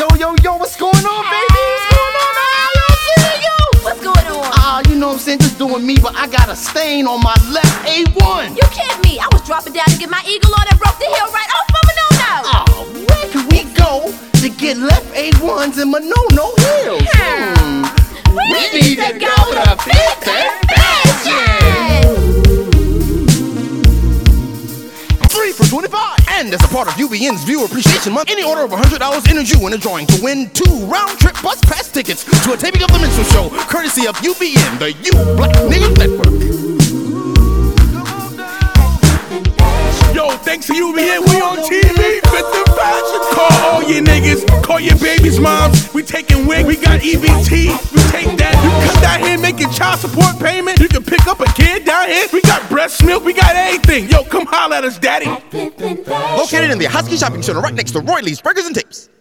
Yo, what's going on, baby? What's going on? What's going on? You know what I'm saying? Just doing me, but I got a stain on my left A1. You kidding me? I was dropping down to get my eagle on and broke the hill right off of a no-no. Where can we go to get left A1s in my no-no hills? We need to go to Fit and Fashion. 3 for $25. And as a part of UBN's Viewer Appreciation Month, any order of $100 enters you in a drawing to win 2 round-trip bus pass tickets to a taping of The Minstrel Show, courtesy of UBN, the You Black Niggas Network. Yo, thanks to UBN, we on TV, Fit and Fashion. Call all your niggas, call your baby's moms. We taking wig, we got EBT, we take that. You come down here making child support payment. You can pick up a kid down here. We got breast milk, we got everything. Yo, come holler at us, daddy. Located in the Husky Shopping Center right next to Roy Lee's Burgers and Tips.